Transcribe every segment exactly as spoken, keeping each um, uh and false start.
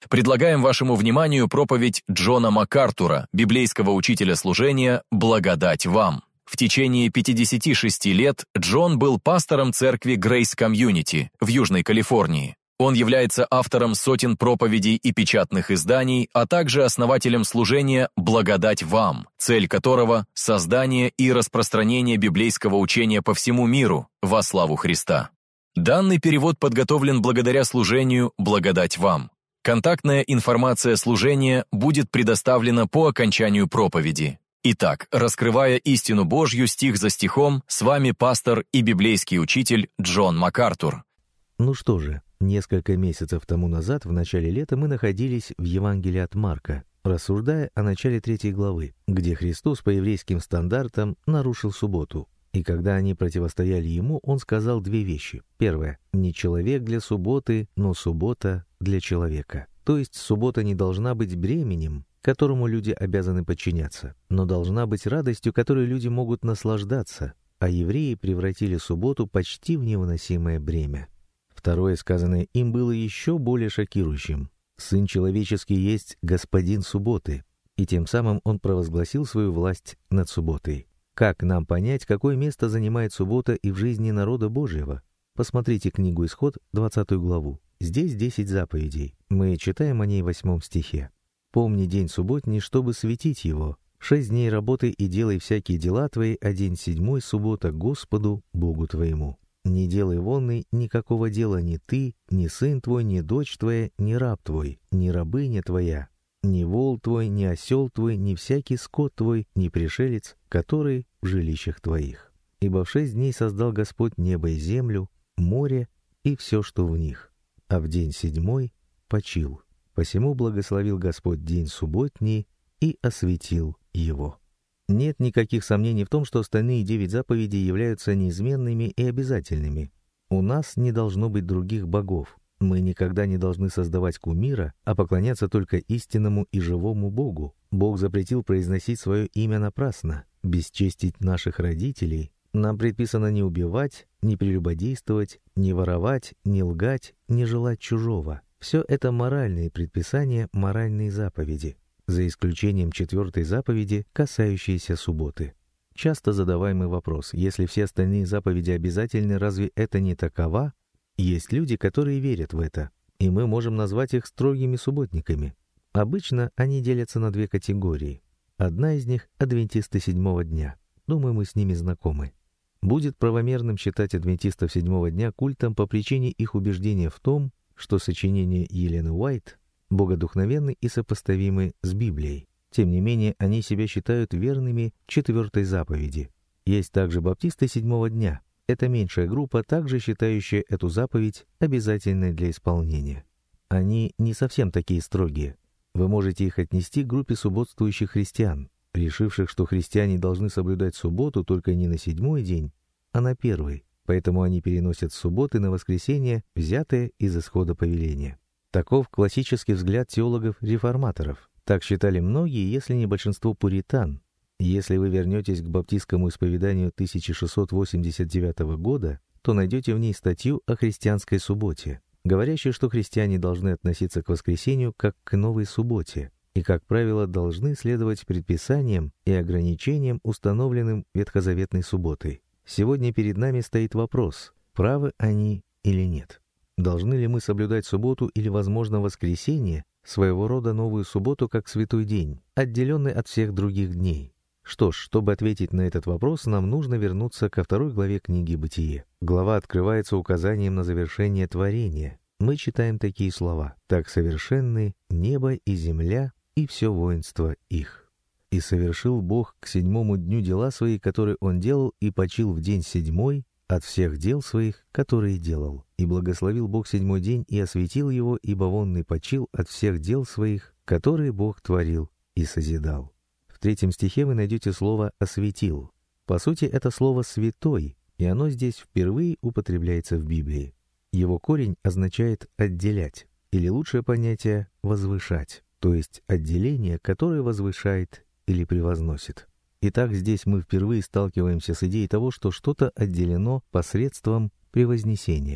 Предлагаем вашему вниманию проповедь Джона МакАртура, библейского учителя служения «Благодать вам». В течение пятидесяти шести лет Джон был пастором церкви Grace Community в Южной Калифорнии. Он является автором сотен проповедей и печатных изданий, а также основателем служения «Благодать вам», цель которого – создание и распространение библейского учения по всему миру во славу Христа. Данный перевод подготовлен благодаря служению «Благодать вам». Контактная информация служения будет предоставлена по окончанию проповеди. Итак, раскрывая истину Божью стих за стихом, с вами пастор и библейский учитель Джон МакАртур. Ну что же, несколько месяцев тому назад, в начале лета, мы находились в Евангелии от Марка, рассуждая о начале третьей главы, где Христос по еврейским стандартам нарушил субботу. И когда они противостояли Ему, Он сказал две вещи. Первое. Не человек для субботы, но суббота для человека. То есть суббота не должна быть бременем, которому люди обязаны подчиняться, но должна быть радостью, которой люди могут наслаждаться, а евреи превратили субботу почти в невыносимое бремя. Второе, сказанное им, было еще более шокирующим. Сын человеческий есть господин субботы, и тем самым Он провозгласил свою власть над субботой. Как нам понять, какое место занимает суббота и в жизни народа Божьего? Посмотрите книгу «Исход», двадцатую главу. Здесь десять заповедей. Мы читаем о ней в восьмом стихе. «Помни день субботний, чтобы светить его. Шесть дней работай и делай всякие дела твои, а день седьмой — суббота Господу, Богу твоему. Не делай вонный никакого дела ни ты, ни сын твой, ни дочь твоя, ни раб твой, ни рабыня твоя, ни вол твой, ни осел твой, ни всякий скот твой, ни пришелец, который в жилищах твоих. Ибо в шесть дней создал Господь небо и землю, море и все, что в них, а в день седьмой почил. Посему благословил Господь день субботний и осветил его». Нет никаких сомнений в том, что остальные девять заповедей являются неизменными и обязательными. У нас не должно быть других богов. Мы никогда не должны создавать кумира, а поклоняться только истинному и живому Богу. Бог запретил произносить свое имя напрасно, бесчестить наших родителей. Нам предписано не убивать, не прелюбодействовать, не воровать, не лгать, не желать чужого. Все это моральные предписания, моральные заповеди, за исключением четвертой заповеди, касающейся субботы. Часто задаваемый вопрос: если все остальные заповеди обязательны, разве это не такова? Есть люди, которые верят в это, и мы можем назвать их строгими субботниками. Обычно они делятся на две категории. Одна из них — адвентисты седьмого дня. Думаю, мы с ними знакомы. Будет правомерным считать адвентистов седьмого дня культом по причине их убеждения в том, что сочинения Елены Уайт богодухновенны и сопоставимы с Библией. Тем не менее, они себя считают верными четвертой заповеди. Есть также баптисты седьмого дня. Это меньшая группа, также считающая эту заповедь обязательной для исполнения. Они не совсем такие строгие. Вы можете их отнести к группе субботствующих христиан, решивших, что христиане должны соблюдать субботу только не на седьмой день, а на первый. Поэтому они переносят субботы на воскресенье, взятые из исхода повеления. Таков классический взгляд теологов-реформаторов. Так считали многие, если не большинство пуритан. Если вы вернетесь к баптистскому исповеданию тысяча шестьсот восемьдесят девятого года, то найдете в ней статью о христианской субботе, говорящей, что христиане должны относиться к воскресенью как к новой субботе и, как правило, должны следовать предписаниям и ограничениям, установленным ветхозаветной субботой. Сегодня перед нами стоит вопрос, правы они или нет. Должны ли мы соблюдать субботу или, возможно, воскресенье, своего рода новую субботу как святой день, отделенный от всех других дней? Что ж, чтобы ответить на этот вопрос, нам нужно вернуться ко второй главе книги «Бытие». Глава открывается указанием на завершение творения. Мы читаем такие слова: «Так совершенны небо и земля и все воинство их. И совершил Бог к седьмому дню дела свои, которые Он делал, и почил в день седьмой от всех дел своих, которые делал. И благословил Бог седьмой день и осветил его, ибо он почил от всех дел своих, которые Бог творил и созидал». В третьем стихе вы найдете слово «осветил». По сути, это слово «святой», и оно здесь впервые употребляется в Библии. Его корень означает «отделять», или лучшее понятие «возвышать», то есть отделение, которое возвышает или превозносит. Итак, здесь мы впервые сталкиваемся с идеей того, что что-то отделено посредством превознесения.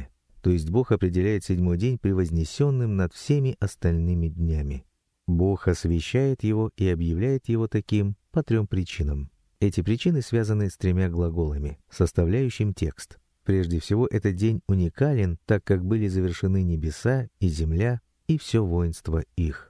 то есть Бог определяет седьмой день превознесенным над всеми остальными днями. Бог освящает его и объявляет его таким по трем причинам. Эти причины связаны с тремя глаголами, составляющими текст. Прежде всего, этот день уникален, так как были завершены небеса и земля и все воинство их.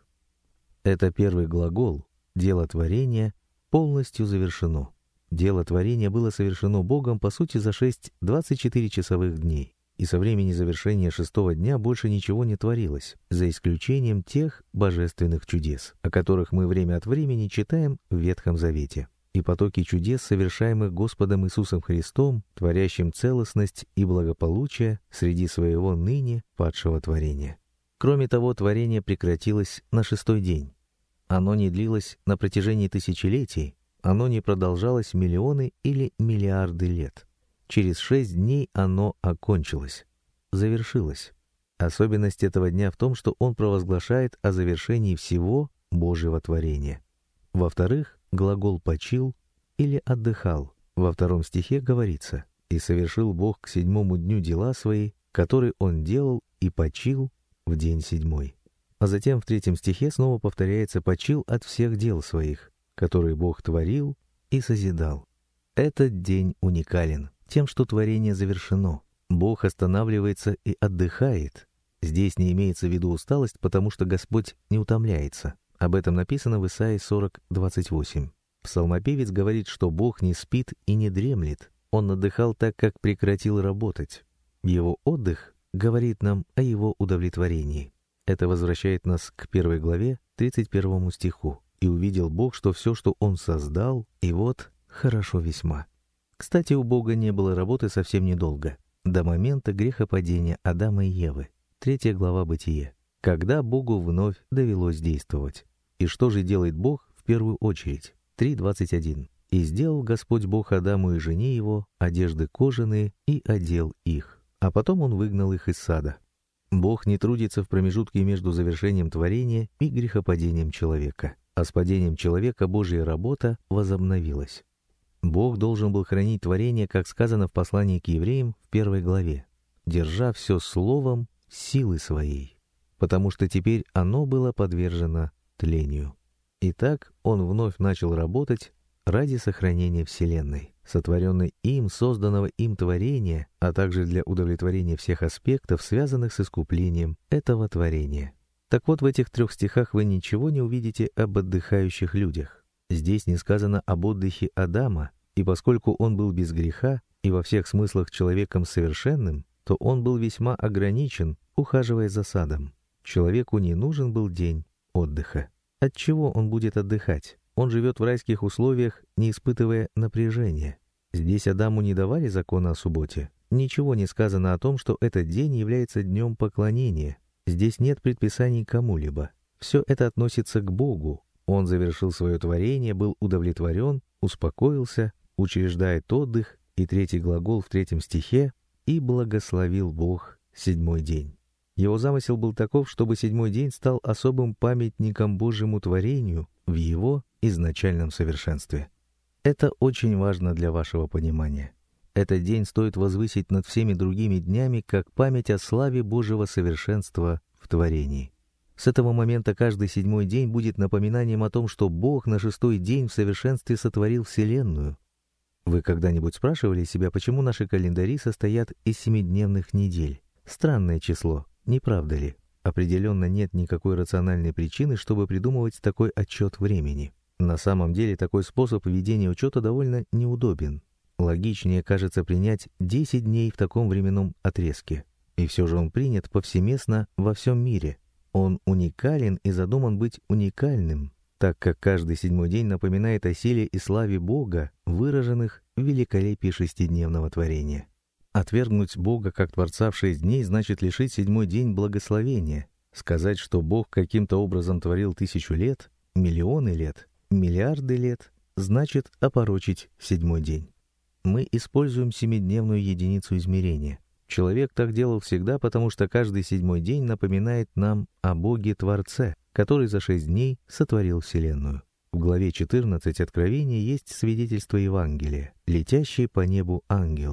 Это первый глагол «дело творения» полностью завершено. Дело творения было совершено Богом, по сути, за шесть двадцать четыре часовых дней. И со времени завершения шестого дня больше ничего не творилось, за исключением тех божественных чудес, о которых мы время от времени читаем в Ветхом Завете, и потоки чудес, совершаемых Господом Иисусом Христом, творящим целостность и благополучие среди своего ныне падшего творения. Кроме того, творение прекратилось на шестой день. Оно не длилось на протяжении тысячелетий, оно не продолжалось миллионы или миллиарды лет. Через шесть дней оно окончилось, завершилось. Особенность этого дня в том, что он провозглашает о завершении всего Божьего творения. Во-вторых, глагол «почил» или «отдыхал». Во втором стихе говорится: «И совершил Бог к седьмому дню дела свои, которые Он делал, и почил в день седьмой». А затем в третьем стихе снова повторяется «почил от всех дел своих, которые Бог творил и созидал». Этот день уникален тем, что творение завершено. Бог останавливается и отдыхает. Здесь не имеется в виду усталость, потому что Господь не утомляется. Об этом написано в Исаии сорок двадцать восемь. Псалмопевец говорит, что Бог не спит и не дремлет. Он отдыхал так, как прекратил работать. Его отдых говорит нам о его удовлетворении. Это возвращает нас к первой главе, тридцать первому стиху. «И увидел Бог, что все, что Он создал, и вот хорошо весьма». Кстати, у Бога не было работы совсем недолго, до момента грехопадения Адама и Евы, третья глава Бытие, когда Богу вновь довелось действовать. И что же делает Бог в первую очередь? три двадцать один. «И сделал Господь Бог Адаму и жене его одежды кожаные, и одел их, а потом Он выгнал их из сада». Бог не трудится в промежутке между завершением творения и грехопадением человека, а с падением человека Божья работа возобновилась. Бог должен был хранить творение, как сказано в послании к евреям в первой главе, держа все словом силы своей, потому что теперь оно было подвержено тлению. Итак, Он вновь начал работать ради сохранения Вселенной, сотворенной им, созданного им творения, а также для удовлетворения всех аспектов, связанных с искуплением этого творения. Так вот, в этих трех стихах вы ничего не увидите об отдыхающих людях. Здесь не сказано об отдыхе Адама, и поскольку он был без греха и во всех смыслах человеком совершенным, то он был весьма ограничен, ухаживая за садом. Человеку не нужен был день отдыха. От чего он будет отдыхать? Он живет в райских условиях, не испытывая напряжения. Здесь Адаму не давали закона о субботе. Ничего не сказано о том, что этот день является днем поклонения. Здесь нет предписаний кому-либо. Все это относится к Богу. Он завершил свое творение, был удовлетворен, успокоился, учреждает отдых, и третий глагол в третьем стихе «и благословил Бог седьмой день». Его замысел был таков, чтобы седьмой день стал особым памятником Божьему творению в его изначальном совершенстве. Это очень важно для вашего понимания. Этот день стоит возвысить над всеми другими днями как память о славе Божьего совершенства в творении. С этого момента каждый седьмой день будет напоминанием о том, что Бог на шестой день в совершенстве сотворил Вселенную. Вы когда-нибудь спрашивали себя, почему наши календари состоят из семидневных недель? Странное число, не правда ли? Определенно нет никакой рациональной причины, чтобы придумывать такой отчет времени. На самом деле такой способ ведения учета довольно неудобен. Логичнее кажется принять десять дней в таком временном отрезке. И все же он принят повсеместно во всем мире. Он уникален и задуман быть уникальным, так как каждый седьмой день напоминает о силе и славе Бога, выраженных в великолепии шестидневного творения. Отвергнуть Бога как Творца в шесть дней значит лишить седьмой день благословения. Сказать, что Бог каким-то образом творил тысячу лет, миллионы лет, миллиарды лет, значит опорочить седьмой день. Мы используем семидневную единицу измерения. Человек так делал всегда, потому что каждый седьмой день напоминает нам о Боге-Творце, который за шесть дней сотворил Вселенную. В главе четырнадцать Откровения есть свидетельство Евангелия, летящие по небу ангелы.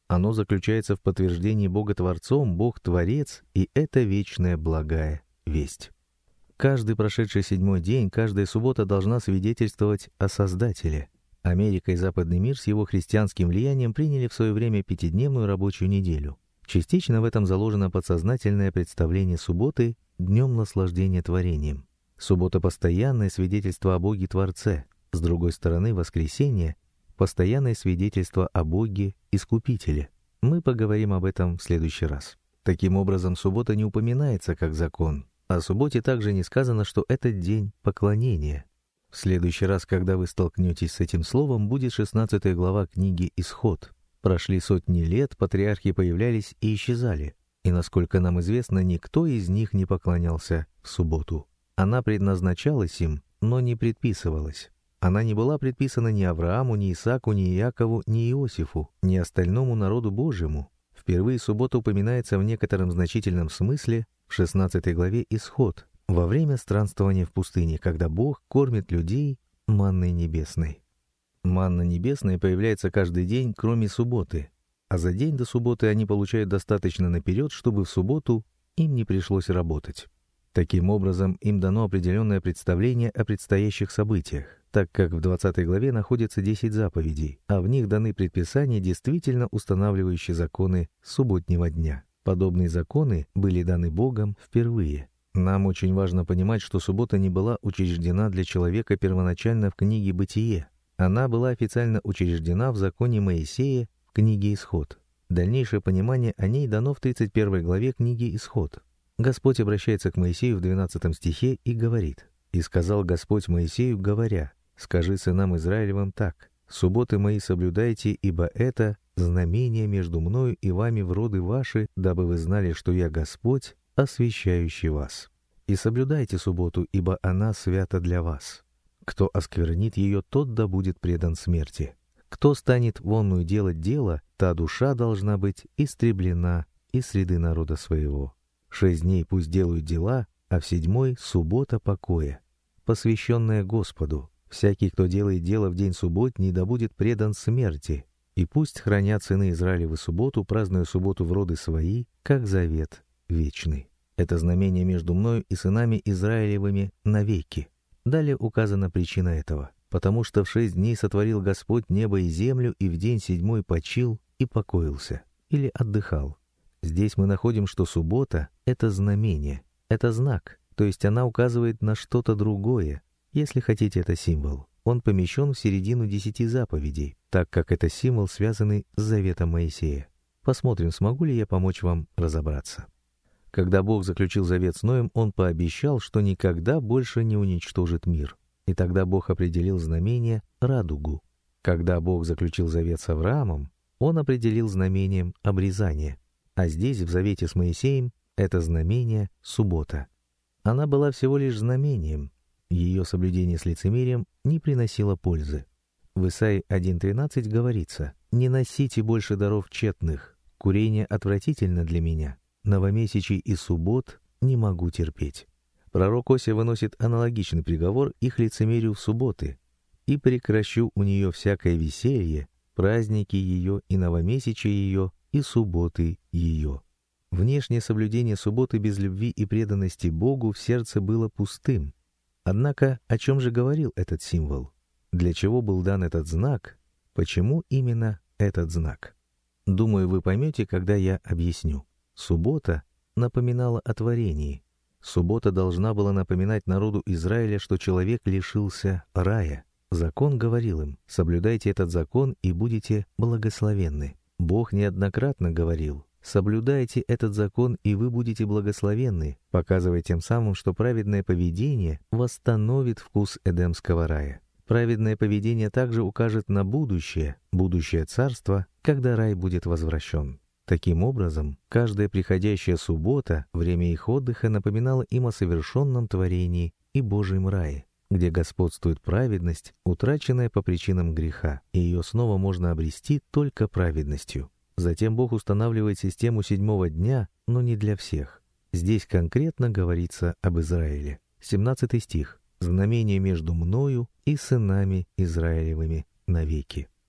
Оно заключается в подтверждении Бога Творцом, Бог Творец, и это вечная благая весть. Каждый прошедший седьмой день, каждая суббота должна свидетельствовать о Создателе. Америка и западный мир с его христианским влиянием приняли в свое время пятидневную рабочую неделю. Частично в этом заложено подсознательное представление субботы днем наслаждения творением. Суббота — постоянное свидетельство о Боге Творце. С другой стороны, воскресенье — постоянное свидетельство о Боге Искупителе. Мы поговорим об этом в следующий раз. Таким образом, суббота не упоминается как закон. О субботе также не сказано, что это день поклонения. В следующий раз, когда вы столкнетесь с этим словом, будет шестнадцатая глава книги «Исход». Прошли сотни лет, патриархи появлялись и исчезали, и, насколько нам известно, никто из них не поклонялся в субботу. Она предназначалась им, но не предписывалась. Она не была предписана ни Аврааму, ни Исааку, ни Иакову, ни Иосифу, ни остальному народу Божьему. Впервые суббота упоминается в некотором значительном смысле в шестнадцатой главе «Исход», во время странствования в пустыне, когда Бог кормит людей манной небесной. Манна небесная появляется каждый день, кроме субботы, а за день до субботы они получают достаточно наперед, чтобы в субботу им не пришлось работать. Таким образом, им дано определенное представление о предстоящих событиях, так как в двадцатой главе находятся десять заповедей, а в них даны предписания, действительно устанавливающие законы субботнего дня. Подобные законы были даны Богом впервые. Нам очень важно понимать, что суббота не была учреждена для человека первоначально в книге «Бытие». Она была официально учреждена в законе Моисея в книге «Исход». Дальнейшее понимание о ней дано в тридцать первой главе книги «Исход». Господь обращается к Моисею в двенадцатом стихе и говорит: «И сказал Господь Моисею, говоря, скажи сынам Израилевым так: субботы мои соблюдайте, ибо это знамение между мною и вами в роды ваши, дабы вы знали, что я Господь, освящающий вас. И соблюдайте субботу, ибо она свята для вас. Кто осквернит ее, тот да будет предан смерти. Кто станет вонную делать дело, та душа должна быть истреблена из среды народа своего. Шесть дней пусть делают дела, а в седьмой — суббота покоя, посвященная Господу. Всякий, кто делает дело в день субботний, да будет предан смерти. И пусть хранят сыны Израилевы субботу, празднуя субботу в роды свои, как завет вечный. Это знамение между мною и сынами Израилевыми навеки». Далее указана причина этого. «Потому что в шесть дней сотворил Господь небо и землю, и в день седьмой почил и покоился» или отдыхал. Здесь мы находим, что суббота — это знамение, это знак, то есть она указывает на что-то другое. Если хотите, это символ. Он помещен в середину десяти заповедей, так как это символ, связанный с заветом Моисея. Посмотрим, смогу ли я помочь вам разобраться. Когда Бог заключил завет с Ноем, Он пообещал, что никогда больше не уничтожит мир. И тогда Бог определил знамение радугу. Когда Бог заключил завет с Авраамом, Он определил знамением обрезание. А здесь, в завете с Моисеем, это знамение суббота. Она была всего лишь знамением. Ее соблюдение с лицемерием не приносило пользы. В Исаии один тринадцать говорится: «Не носите больше даров тщетных, курение отвратительно для меня, новомесячий и суббот не могу терпеть». Пророк Осия выносит аналогичный приговор их лицемерию в субботы: «И прекращу у нее всякое веселье, праздники ее и новомесячие ее, и субботы ее». Внешнее соблюдение субботы без любви и преданности Богу в сердце было пустым. Однако о чем же говорил этот символ? Для чего был дан этот знак? Почему именно этот знак? Думаю, вы поймете, когда я объясню. Суббота напоминала о творении. Суббота должна была напоминать народу Израиля, что человек лишился рая. Закон говорил им: соблюдайте этот закон и будете благословенны. Бог неоднократно говорил: соблюдайте этот закон, и вы будете благословенны, показывая тем самым, что праведное поведение восстановит вкус Эдемского рая. Праведное поведение также укажет на будущее, будущее царство, когда рай будет возвращен. Таким образом, каждая приходящая суббота, время их отдыха, напоминала им о совершенном творении и Божьем рае, где господствует праведность, утраченная по причинам греха, и ее снова можно обрести только праведностью. Затем Бог устанавливает систему седьмого дня, но не для всех. Здесь конкретно говорится об Израиле. семнадцатый стих. «Знамение между мною и сынами Израилевыми навеки».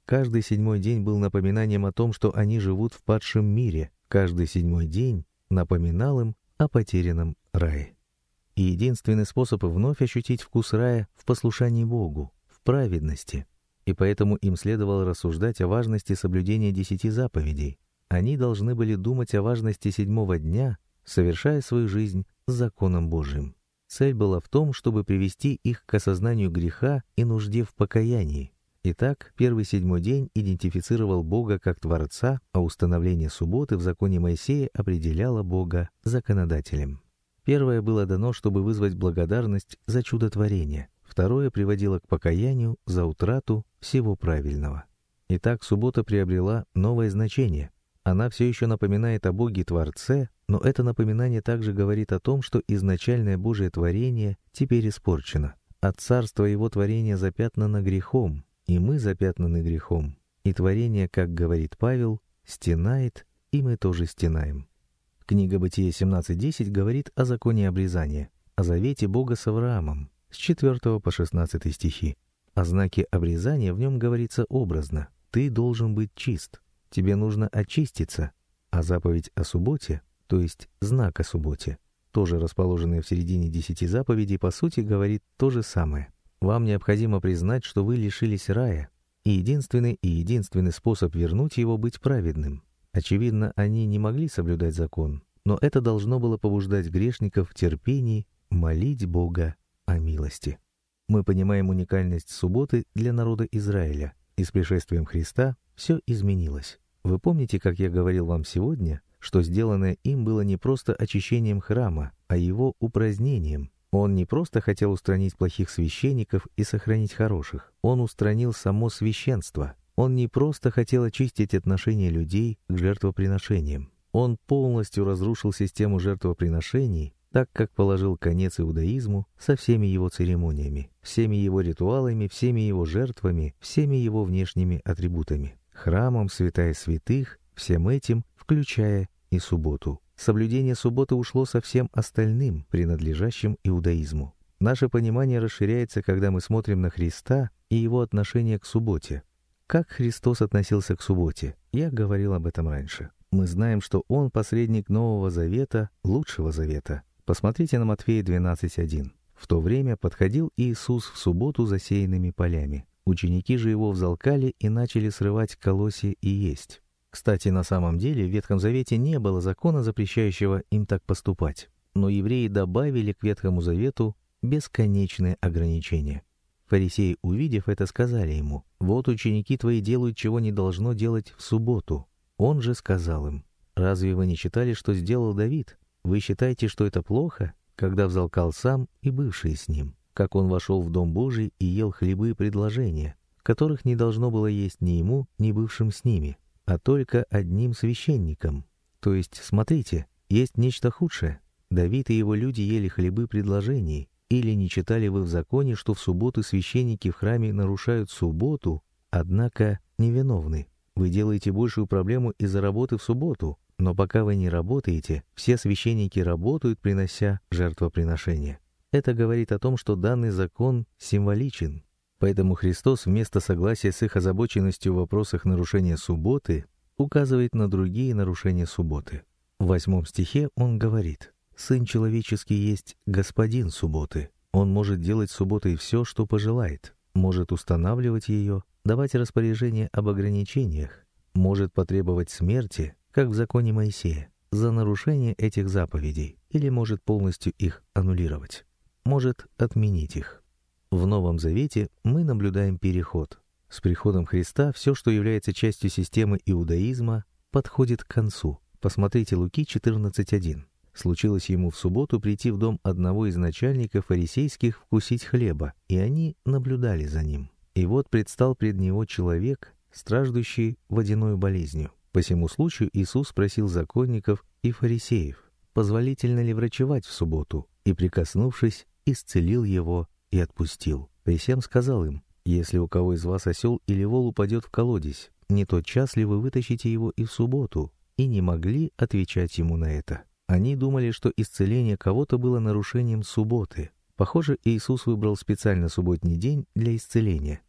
Каждый седьмой день был напоминанием о том, что они живут в падшем мире. Каждый седьмой день напоминал им о потерянном рае. И единственный способ вновь ощутить вкус рая в послушании Богу, в праведности. И поэтому им следовало рассуждать о важности соблюдения десяти заповедей. Они должны были думать о важности седьмого дня, совершая свою жизнь с законом Божьим. Цель была в том, чтобы привести их к осознанию греха и нужде в покаянии. Итак, первый седьмой день идентифицировал Бога как Творца, а установление субботы в законе Моисея определяло Бога законодателем. Первое было дано, чтобы вызвать благодарность за чудотворение. Второе приводило к покаянию за утрату всего правильного. Итак, суббота приобрела новое значение. Она все еще напоминает о Боге-Творце, но это напоминание также говорит о том, что изначальное Божие творение теперь испорчено, а царство Его творения запятнано грехом, и мы запятнаны грехом. И творение, как говорит Павел, стенает, и мы тоже стенаем. Книга Бытие семнадцать десять говорит о законе обрезания, о завете Бога с Авраамом, с четвёртого по шестнадцатый стихи. О знаке обрезания в нем говорится образно: «Ты должен быть чист, тебе нужно очиститься». А заповедь о субботе, то есть знак о субботе, тоже расположенный в середине десяти заповедей, по сути говорит то же самое. Вам необходимо признать, что вы лишились рая, и единственный и единственный способ вернуть его — быть праведным. Очевидно, они не могли соблюдать закон, но это должно было побуждать грешников в терпении молить Бога о милости. Мы понимаем уникальность субботы для народа Израиля, и с пришествием Христа все изменилось. Вы помните, как я говорил вам сегодня, что сделанное им было не просто очищением храма, а его упразднением. Он не просто хотел устранить плохих священников и сохранить хороших, он устранил само священство. Он не просто хотел очистить отношение людей к жертвоприношениям. Он полностью разрушил систему жертвоприношений, так как положил конец иудаизму со всеми его церемониями, всеми его ритуалами, всеми его жертвами, всеми его внешними атрибутами, храмом, святая святых, всем этим, включая и субботу. Соблюдение субботы ушло со всем остальным, принадлежащим иудаизму. Наше понимание расширяется, когда мы смотрим на Христа и его отношение к субботе. Как Христос относился к субботе? Я говорил об этом раньше. Мы знаем, что Он посредник Нового Завета, Лучшего Завета. Посмотрите на Матфея двенадцать один. В то время подходил Иисус в субботу засеянными полями. Ученики же Его взалкали и начали срывать колосья и есть. Кстати, на самом деле в Ветхом Завете не было закона, запрещающего им так поступать. Но евреи добавили к Ветхому Завету бесконечные ограничения. Фарисеи, увидев это, сказали ему: «Вот ученики твои делают, чего не должно делать в субботу». Он же сказал им: «Разве вы не читали, что сделал Давид? Вы считаете, что это плохо, когда взалкал сам и бывшие с ним, как он вошел в Дом Божий и ел хлебы предложения, которых не должно было есть ни ему, ни бывшим с ними, а только одним священникам». То есть, смотрите, есть нечто худшее. Давид и его люди ели хлебы предложений. Или не читали вы в законе, что в субботу священники в храме нарушают субботу, однако невиновны? Вы делаете большую проблему из-за работы в субботу, но пока вы не работаете, все священники работают, принося жертвоприношения. Это говорит о том, что данный закон символичен. Поэтому Христос вместо согласия с их озабоченностью в вопросах нарушения субботы указывает на другие нарушения субботы. В восьмом стихе Он говорит: «Сын человеческий есть господин субботы. Он может делать субботой все, что пожелает, может устанавливать ее, давать распоряжение об ограничениях, может потребовать смерти, как в законе Моисея, за нарушение этих заповедей, или может полностью их аннулировать, может отменить их». В Новом Завете мы наблюдаем переход. С приходом Христа все, что является частью системы иудаизма, подходит к концу. Посмотрите Луки четырнадцать один. Случилось ему в субботу прийти в дом одного из начальников фарисейских вкусить хлеба, и они наблюдали за ним. И вот предстал пред него человек, страждущий водяною болезнью. По сему случаю Иисус спросил законников и фарисеев, позволительно ли врачевать в субботу, и, прикоснувшись, исцелил его и отпустил. При сем сказал им: «Если у кого из вас осел или вол упадет в колодезь, не тотчас ли вы вытащите его и в субботу?» И не могли отвечать ему на это. Они думали, что исцеление кого-то было нарушением субботы. Похоже, Иисус выбрал специально субботний день для исцеления.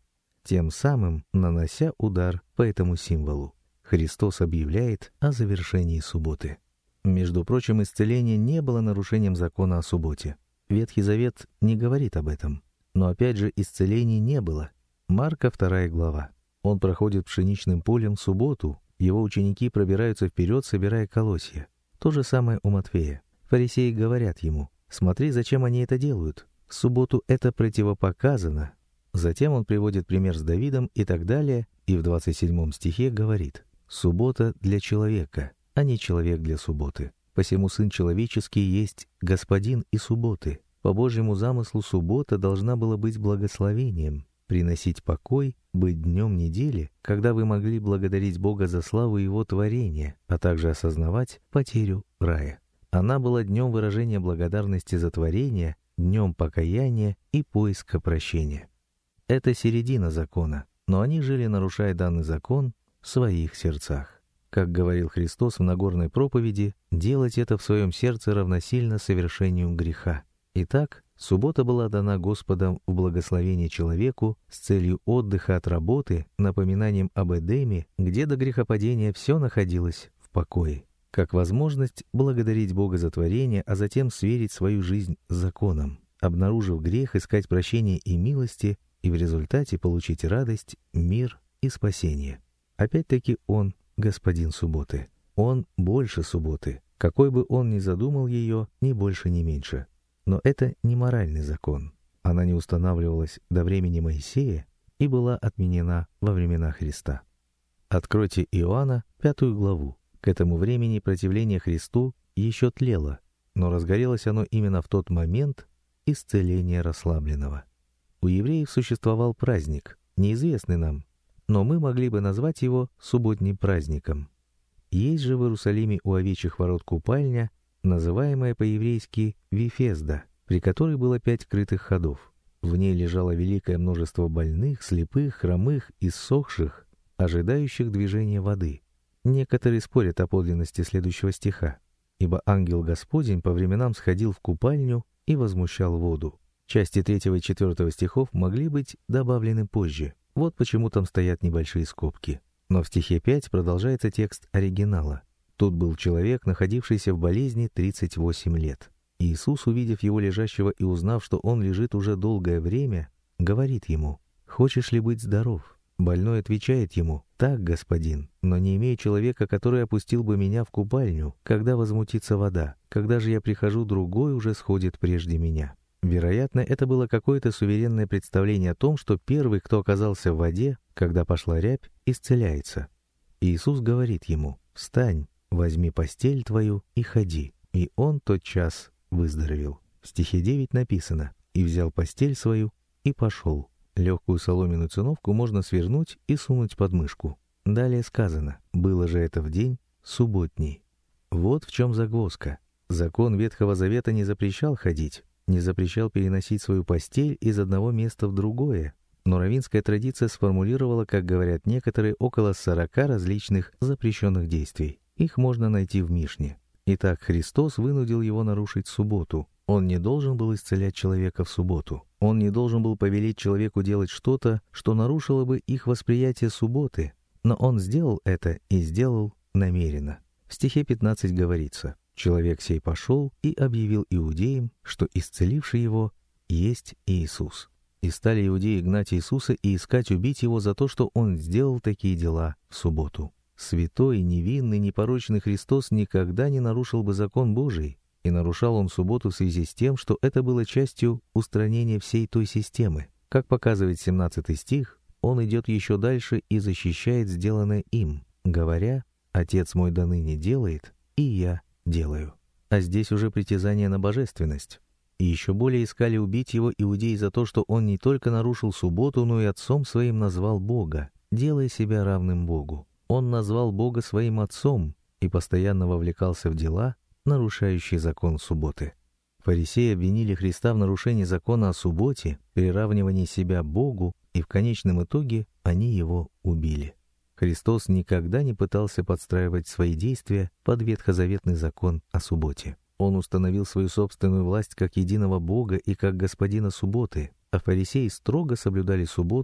тем самым нанося удар по этому символу. Христос объявляет о завершении субботы. Между прочим, исцеление не было нарушением закона о субботе. Ветхий Завет не говорит об этом. Но опять же, исцелений не было. Марка вторая глава. Он проходит пшеничным полем в субботу, его ученики пробираются вперед, собирая колосья. То же самое у Матфея. Фарисеи говорят ему: «Смотри, зачем они это делают? В субботу это противопоказано». Затем он приводит пример с Давидом и так далее, и в двадцать седьмом стихе говорит: «Суббота для человека, а не человек для субботы. Посему Сын Человеческий есть Господин и субботы». По Божьему замыслу суббота должна была быть благословением, приносить покой, быть днем недели, когда вы могли благодарить Бога за славу Его творения, а также осознавать потерю рая. Она была днем выражения благодарности за творение, днем покаяния и поиска прощения. Это середина закона, но они жили, нарушая данный закон, в своих сердцах. Как говорил Христос в Нагорной проповеди, делать это в своем сердце равносильно совершению греха. Итак, суббота была дана Господом в благословение человеку с целью отдыха от работы, напоминанием об Эдеме, где до грехопадения все находилось в покое, как возможность благодарить Бога за творение, а затем сверить свою жизнь с законом, обнаружив грех, искать прощения и милости, и в результате получить радость, мир и спасение. Опять-таки Он Господин субботы. Он больше субботы, какой бы Он ни задумал ее, ни больше, ни меньше. Но это не моральный закон. Она не устанавливалась до времени Моисея и была отменена во времена Христа. Откройте Иоанна, пятую главу. К этому времени противление Христу еще тлело, но разгорелось оно именно в тот момент исцеления расслабленного. У евреев существовал праздник, неизвестный нам, но мы могли бы назвать его субботним праздником. Есть же в Иерусалиме у овечьих ворот купальня, называемая по-еврейски Вифезда, при которой было пять крытых ходов. В ней лежало великое множество больных, слепых, хромых, иссохших, ожидающих движения воды. Некоторые спорят о подлинности следующего стиха: «Ибо ангел Господень по временам сходил в купальню и возмущал воду». Части третьего и четвертого стихов могли быть добавлены позже. Вот почему там стоят небольшие скобки. Но в стихе пять продолжается текст оригинала. Тут был человек, находившийся в болезни тридцать восемь лет. Иисус, увидев его лежащего и узнав, что он лежит уже долгое время, говорит ему: «Хочешь ли быть здоров?» Больной отвечает ему: «Так, господин, но не имею человека, который опустил бы меня в купальню, когда возмутится вода. Когда же я прихожу, другой уже сходит прежде меня». Вероятно, это было какое-то суверенное представление о том, что первый, кто оказался в воде, когда пошла рябь, исцеляется. Иисус говорит ему: «Встань, возьми постель твою и ходи». И он тотчас выздоровел. В стихе девять написано: «И взял постель свою и пошел». Легкую соломенную циновку можно свернуть и сунуть под мышку. Далее сказано: «Было же это в день субботний». Вот в чем загвоздка. Закон Ветхого Завета не запрещал ходить, не запрещал переносить свою постель из одного места в другое, но раввинская традиция сформулировала, как говорят некоторые, около сорока различных запрещенных действий. Их можно найти в Мишне. Итак, Христос вынудил его нарушить субботу. Он не должен был исцелять человека в субботу. Он не должен был повелеть человеку делать что-то, что нарушило бы их восприятие субботы. Но он сделал это и сделал намеренно. В стихе пятнадцать говорится: «Человек сей пошел и объявил иудеям, что исцеливший его есть Иисус». И стали иудеи гнать Иисуса и искать убить его за то, что он сделал такие дела в субботу. Святой, невинный, непорочный Христос никогда не нарушил бы закон Божий, и нарушал он субботу в связи с тем, что это было частью устранения всей той системы. Как показывает семнадцатый стих, он идет еще дальше и защищает сделанное им, говоря: «Отец мой доныне делает, и я делаю». А здесь уже притязание на божественность. И еще более искали убить его иудеи за то, что он не только нарушил субботу, но и отцом своим назвал Бога, делая себя равным Богу. Он назвал Бога своим отцом и постоянно вовлекался в дела, нарушающие закон субботы. Фарисеи обвинили Христа в нарушении закона о субботе, приравнивании себя Богу, и в конечном итоге они его убили. Христос никогда не пытался подстраивать свои действия под ветхозаветный закон о субботе. Он установил свою собственную власть как единого Бога и как господина субботы, а фарисеи строго соблюдали субботу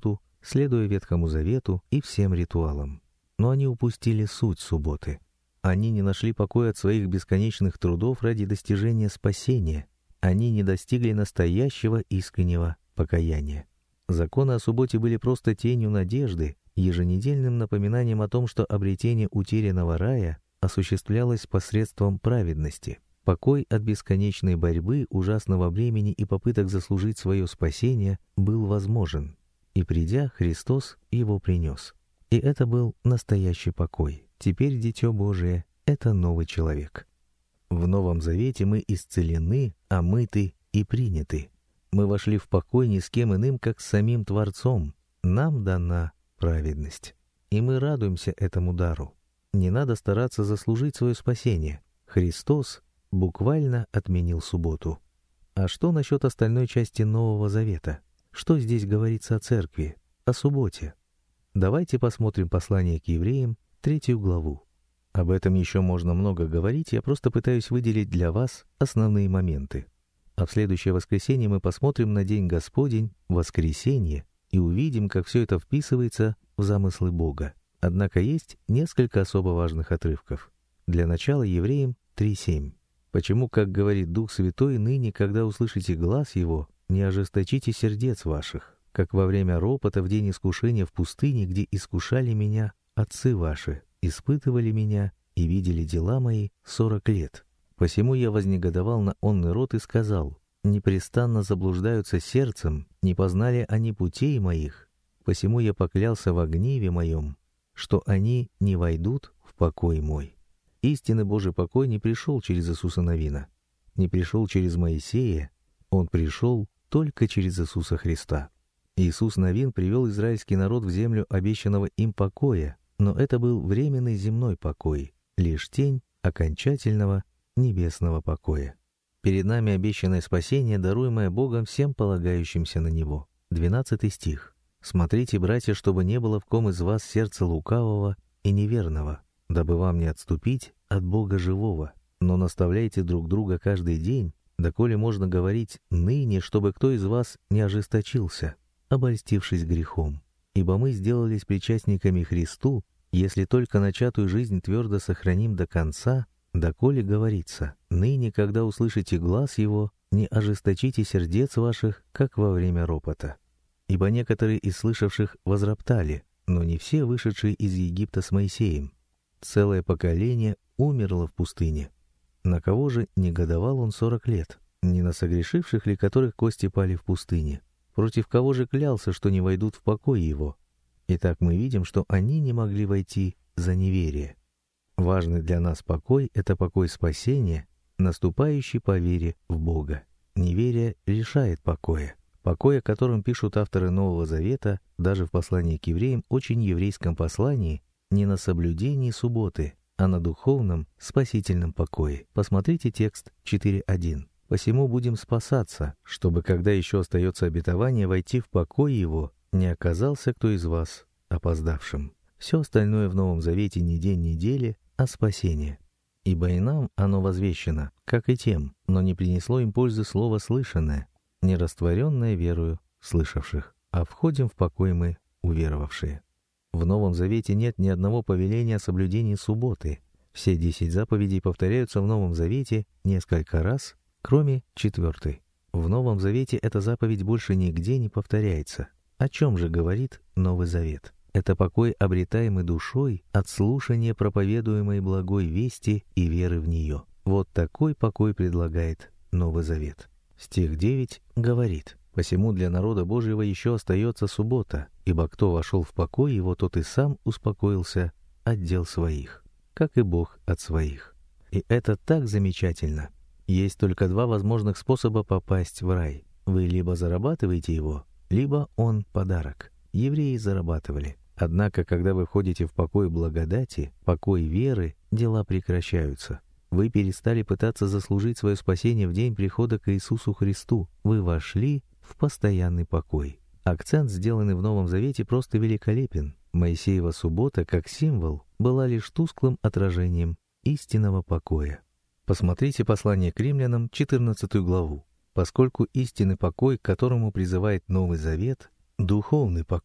следуя Ветхому Завету и всем ритуалам. Но они упустили суть субботы. Они не нашли покоя от своих бесконечных трудов ради достижения спасения. Они не достигли настоящего искреннего покаяния. Законы о субботе были просто тенью надежды, еженедельным напоминанием о том, что обретение утерянного рая осуществлялось посредством праведности. Покой от бесконечной борьбы, ужасного бремени и попыток заслужить свое спасение был возможен. И придя, Христос его принес. И это был настоящий покой. Теперь Дитё Божие — это новый человек. В Новом Завете мы исцелены, омыты и приняты. Мы вошли в покой ни с кем иным, как с самим Творцом. Нам дана праведность. И мы радуемся этому дару. Не надо стараться заслужить свое спасение. Христос буквально отменил субботу. А что насчет остальной части Нового Завета? Что здесь говорится о церкви, о субботе? Давайте посмотрим послание к евреям, третью главу. Об этом еще можно много говорить, я просто пытаюсь выделить для вас основные моменты. А в следующее воскресенье мы посмотрим на День Господень, воскресенье, и увидим, как все это вписывается в замыслы Бога. Однако есть несколько особо важных отрывков. Для начала евреям три семь. «Почему, как говорит Дух Святой, ныне, когда услышите глас Его, не ожесточите сердец ваших, как во время ропота в день искушения в пустыне, где искушали меня отцы ваши, испытывали меня и видели дела мои сорок лет. Посему я вознегодовал на онный род и сказал: непрестанно заблуждаются сердцем, не познали они путей моих. Посему я поклялся во гневе моем, что они не войдут в покой мой». Истинный Божий покой не пришел через Иисуса Навина, не пришел через Моисея, он пришел только через Иисуса Христа. Иисус Навин привел израильский народ в землю обещанного им покоя, но это был временный земной покой, лишь тень окончательного небесного покоя. Перед нами обещанное спасение, даруемое Богом всем полагающимся на Него. двенадцатый стих. «Смотрите, братья, чтобы не было в ком из вас сердца лукавого и неверного, дабы вам не отступить от Бога живого. Но наставляйте друг друга каждый день, доколе можно говорить ныне, чтобы кто из вас не ожесточился, обольстившись грехом. Ибо мы сделались причастниками Христу, если только начатую жизнь твердо сохраним до конца, доколе говорится: ныне, когда услышите глас Его, не ожесточите сердец ваших, как во время ропота. Ибо некоторые из слышавших возроптали, но не все, вышедшие из Египта с Моисеем. Целое поколение умерло в пустыне. На кого же негодовал он сорок лет? Не на согрешивших ли, которых кости пали в пустыне? Против кого же клялся, что не войдут в покой его? Итак, мы видим, что они не могли войти за неверие. Важный для нас покой — это покой спасения, наступающий по вере в Бога. Неверие лишает покоя. Покой, о котором пишут авторы Нового Завета, даже в послании к евреям, очень еврейском послании, не на соблюдении субботы, а на духовном спасительном покое. Посмотрите текст четыре один. «Посему будем спасаться, чтобы, когда еще остается обетование, войти в покой его, не оказался кто из вас опоздавшим». Все остальное в Новом Завете не день недели, а спасение. «Ибо и нам оно возвещено, как и тем, но не принесло им пользы слово слышанное, не растворенное верою слышавших, а входим в покой мы, уверовавшие». В Новом Завете нет ни одного повеления о соблюдении субботы. Все десять заповедей повторяются в Новом Завете несколько раз, кроме четвертой. В Новом Завете эта заповедь больше нигде не повторяется. О чем же говорит Новый Завет? Это покой, обретаемый душой от слушания проповедуемой благой вести и веры в нее. Вот такой покой предлагает Новый Завет. Стих девять говорит: «Посему для народа Божьего еще остается суббота, ибо кто вошел в покой его, тот и сам успокоился от дел своих, как и Бог от своих». И это так замечательно. Есть только два возможных способа попасть в рай. Вы либо зарабатываете его, либо он подарок. Евреи зарабатывали. Однако, когда вы входите в покой благодати, покой веры, дела прекращаются. Вы перестали пытаться заслужить свое спасение в день прихода к Иисусу Христу. Вы вошли в постоянный покой. Акцент, сделанный в Новом Завете, просто великолепен. Моисеева суббота, как символ, была лишь тусклым отражением истинного покоя. Посмотрите послание к римлянам, четырнадцатую главу. Поскольку истинный покой, к которому призывает Новый Завет, духовный покой,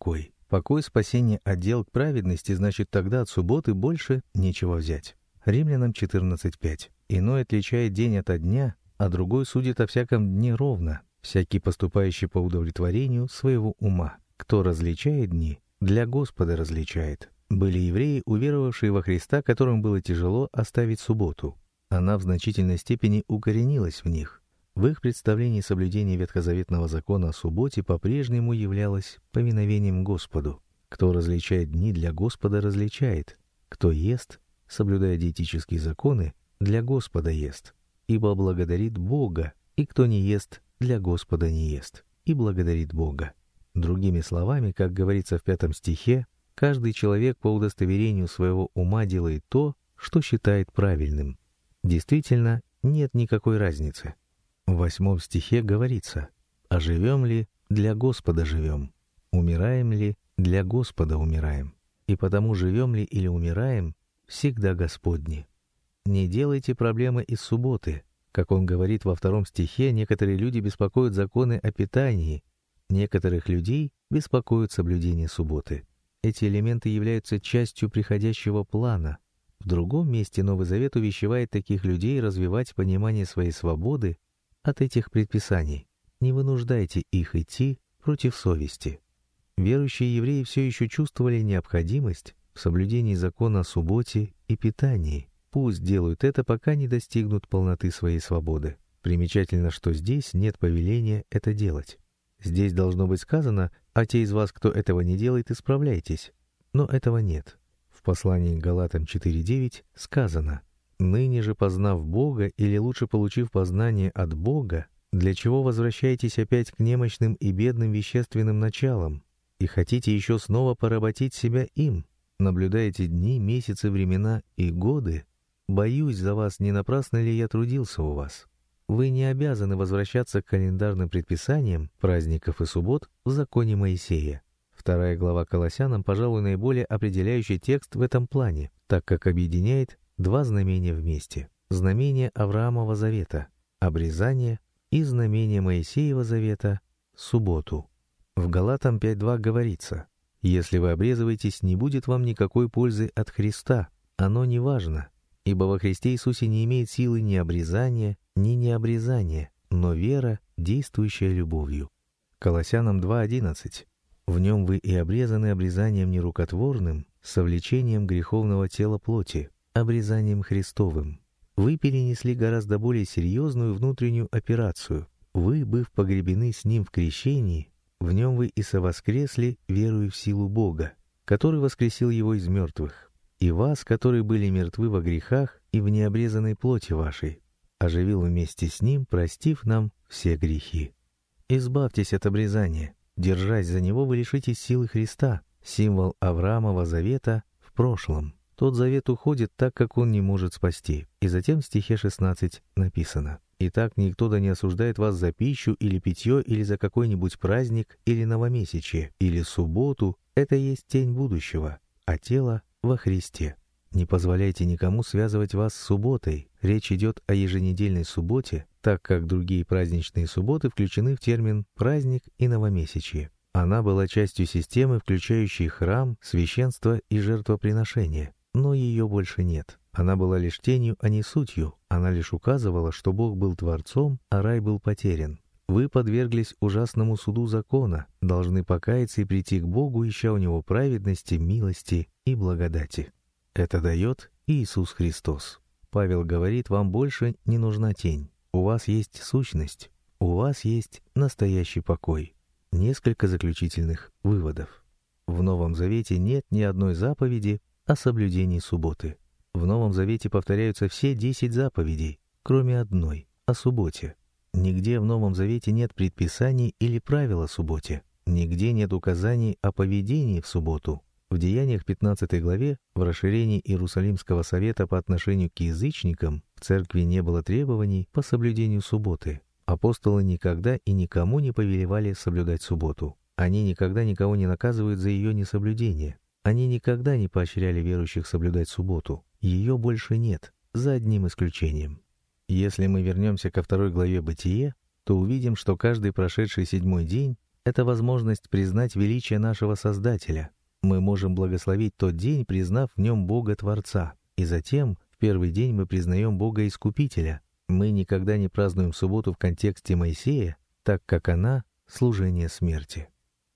Покой, спасение от дел к праведности, значит, тогда от субботы больше нечего взять. Римлянам четырнадцать пять. Иной отличает день ото дня, а другой судит о всяком дне ровно, всякий поступающий по удовлетворению своего ума. Кто различает дни, для Господа различает. Были евреи, уверовавшие во Христа, которым было тяжело оставить субботу. Она в значительной степени укоренилась в них. В их представлении соблюдение ветхозаветного закона о субботе по-прежнему являлось повиновением Господу. Кто различает дни, для Господа различает. Кто ест, соблюдая диетические законы, для Господа ест, ибо благодарит Бога, и кто не ест, для Господа не ест, и благодарит Бога. Другими словами, как говорится в пятом стихе, каждый человек по удостоверению своего ума делает то, что считает правильным. Действительно, нет никакой разницы. В восьмом стихе говорится: «А живем ли, для Господа живем, умираем ли, для Господа умираем, и потому живем ли или умираем, всегда Господни». Не делайте проблемы из субботы. Как он говорит во втором стихе, некоторые люди беспокоят законы о питании, некоторых людей беспокоит соблюдение субботы. Эти элементы являются частью приходящего плана. В другом месте Новый Завет увещевает таких людей развивать понимание своей свободы от этих предписаний. Не вынуждайте их идти против совести. Верующие евреи все еще чувствовали необходимость в соблюдении закона о субботе и питании. Пусть делают это, пока не достигнут полноты своей свободы. Примечательно, что здесь нет повеления это делать. Здесь должно быть сказано: «А те из вас, кто этого не делает, исправляйтесь». Но этого нет. В послании к Галатам четыре девять сказано: «Ныне же, познав Бога, или лучше получив познание от Бога, для чего возвращаетесь опять к немощным и бедным вещественным началам, и хотите еще снова поработить себя им, наблюдаете дни, месяцы, времена и годы? Боюсь за вас, не напрасно ли я трудился у вас? Вы не обязаны возвращаться к календарным предписаниям праздников и суббот в законе Моисея». Вторая глава Колоссянам, пожалуй, наиболее определяющий текст в этом плане, так как объединяет два знамения вместе. Знамение Авраамова завета — обрезание, и знамение Моисеева завета — субботу. В Галатам пять два говорится: «Если вы обрезываетесь, не будет вам никакой пользы от Христа. Оно не важно, ибо во Христе Иисусе не имеет силы ни обрезания, ни необрезания, но вера, действующая любовью». Колоссянам два одиннадцать. «В нем вы и обрезаны обрезанием нерукотворным, совлечением греховного тела плоти, обрезанием Христовым. Вы перенесли гораздо более серьезную внутреннюю операцию. Вы, быв погребены с Ним в крещении, в нем вы и совоскресли, веруя в силу Бога, который воскресил Его из мертвых, и вас, которые были мертвы во грехах и в необрезанной плоти вашей, оживил вместе с Ним, простив нам все грехи». Избавьтесь от обрезания. Держась за него, вы лишитесь силы Христа, символ Авраамова завета в прошлом. Тот завет уходит, так как он не может спасти. И затем в стихе шестнадцать написано: «Итак, никто да не осуждает вас за пищу или питье, или за какой-нибудь праздник, или новомесячие, или субботу. Это есть тень будущего, а тело во Христе. Не позволяйте никому связывать вас с субботой». Речь идет о еженедельной субботе, так как другие праздничные субботы включены в термин «праздник» и «новомесячие». Она была частью системы, включающей храм, священство и жертвоприношение, но ее больше нет. Она была лишь тенью, а не сутью. Она лишь указывала, что Бог был Творцом, а рай был потерян. Вы подверглись ужасному суду закона, должны покаяться и прийти к Богу, ища у Него праведности, милости и благодати. Это дает Иисус Христос. Павел говорит: вам больше не нужна тень. У вас есть сущность, у вас есть настоящий покой. Несколько заключительных выводов. В Новом Завете нет ни одной заповеди о соблюдении субботы. В Новом Завете повторяются все десять заповедей, кроме одной — о субботе. Нигде в Новом Завете нет предписаний или правил о субботе. Нигде нет указаний о поведении в субботу. В Деяниях пятнадцатой главе, в расширении Иерусалимского совета по отношению к язычникам, в церкви не было требований по соблюдению субботы. Апостолы никогда и никому не повелевали соблюдать субботу. Они никогда никого не наказывают за ее несоблюдение. Они никогда не поощряли верующих соблюдать субботу. Ее больше нет, за одним исключением. Если мы вернемся ко второй главе Бытие, то увидим, что каждый прошедший седьмой день — это возможность признать величие нашего Создателя. Мы можем благословить тот день, признав в нем Бога Творца. И затем, в первый день мы признаем Бога Искупителя. Мы никогда не празднуем субботу в контексте Моисея, так как она — служение смерти.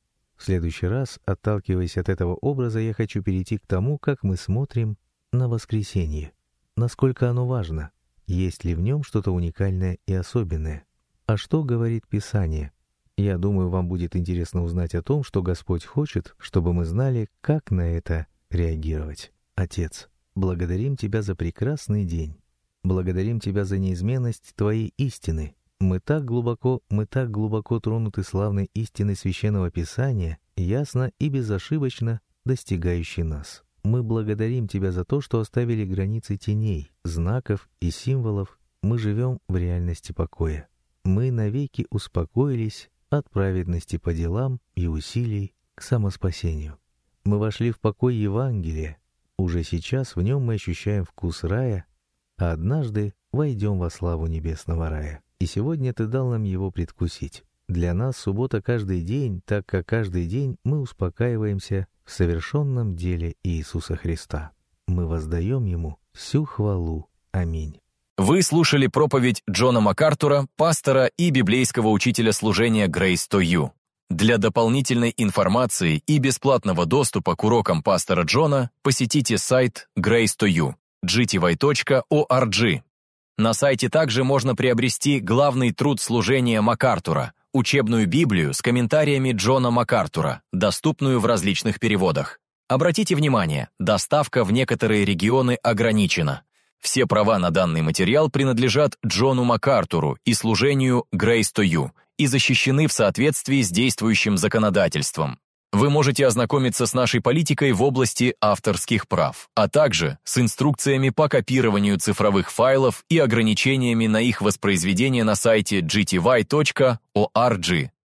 В следующий раз, отталкиваясь от этого образа, я хочу перейти к тому, как мы смотрим на воскресенье. Насколько оно важно? Есть ли в нем что-то уникальное и особенное? А что говорит Писание? Я думаю, вам будет интересно узнать о том, что Господь хочет, чтобы мы знали, как на это реагировать. Отец, благодарим Тебя за прекрасный день. Благодарим Тебя за неизменность Твоей истины. Мы так глубоко, мы так глубоко тронуты славной истиной Священного Писания, ясно и безошибочно достигающей нас. Мы благодарим Тебя за то, что оставили границы теней, знаков и символов. Мы живем в реальности покоя. Мы навеки успокоились от праведности по делам и усилий к самоспасению. Мы вошли в покой Евангелия. Уже сейчас в нем мы ощущаем вкус рая, а однажды войдем во славу небесного рая. И сегодня Ты дал нам его предвкусить. Для нас суббота каждый день, так как каждый день мы успокаиваемся в совершенном деле Иисуса Христа. Мы воздаем Ему всю хвалу. Аминь. Вы слушали проповедь Джона МакАртура, пастора и библейского учителя служения Grace to You. Для дополнительной информации и бесплатного доступа к урокам пастора Джона посетите сайт Grace to You, джи ти вай точка орг. На сайте также можно приобрести главный труд служения МакАртура, учебную Библию с комментариями Джона МакАртура, доступную в различных переводах. Обратите внимание, доставка в некоторые регионы ограничена. Все права на данный материал принадлежат Джону МакАртуру и служению Grace to You и защищены в соответствии с действующим законодательством. Вы можете ознакомиться с нашей политикой в области авторских прав, а также с инструкциями по копированию цифровых файлов и ограничениями на их воспроизведение на сайте джи ти вай точка орг.